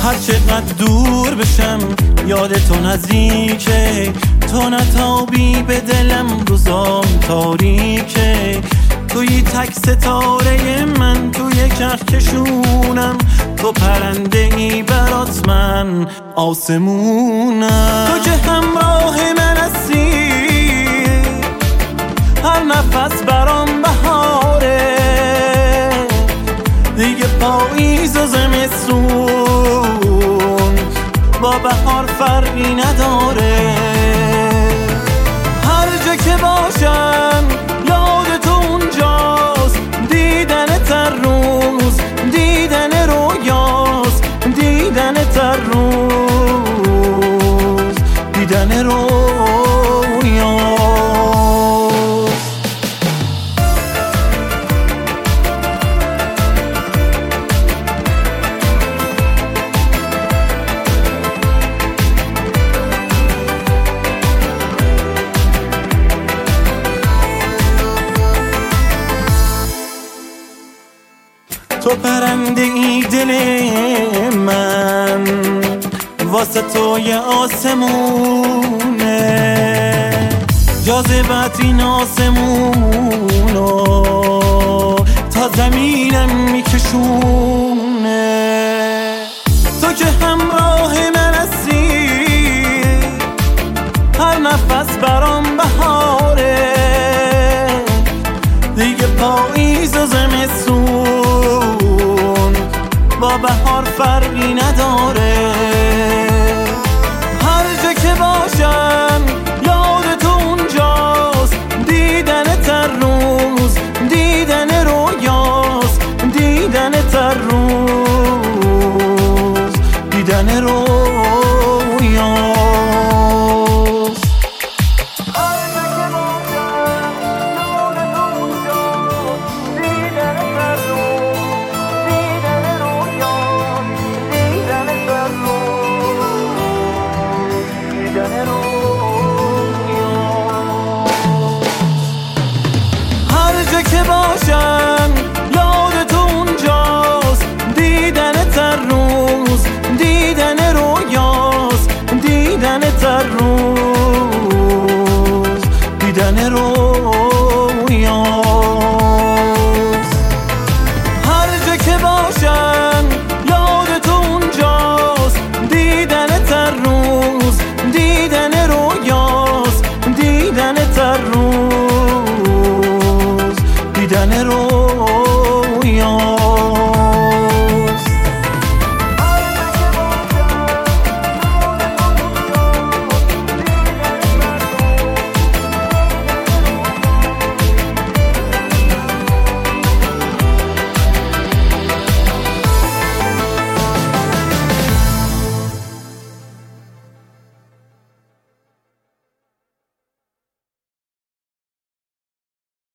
هر چقدر دور بشم یاد تو نزدیکه، تو نتابی به دلم روزام تاریکه. توی تک ستاره من توی کهکشونم، تو پرنده ای برات من آسمونم. تو که همراه من هستی، هر نفس برام بهاره، دیگه پاییز و زمستون با بهار فرقی نداره. هر جا که باشم یاد تو اونجاست، دیدنت هر روز دیدن رویاست، دیدنت هر روز دیدن رویاست. تو پرنده ای دل من، واسه تو یه آسمونه، جاذبت این آسمونو تا زمینم میکشونه. تو که همراه من هستی، هر نفس برام بهاره، دیگه پاییز و زمستون با بهار فرقی نداره. هر جا که باشم یاد تو اونجاست، دیدنت هر روز دیدن رویاست، دیدنت هر روز دیدن رویاست. هر جا که باشم یاد تو اونجاست، دیدنت هر روز دیدن رویاست، دیدنت هر روز دیدن رویاست. هر جا که باشم یاد تو اونجاست، دیدنت هر روز دیدن رویاست، دیدنت هر روز دیدن رویاست.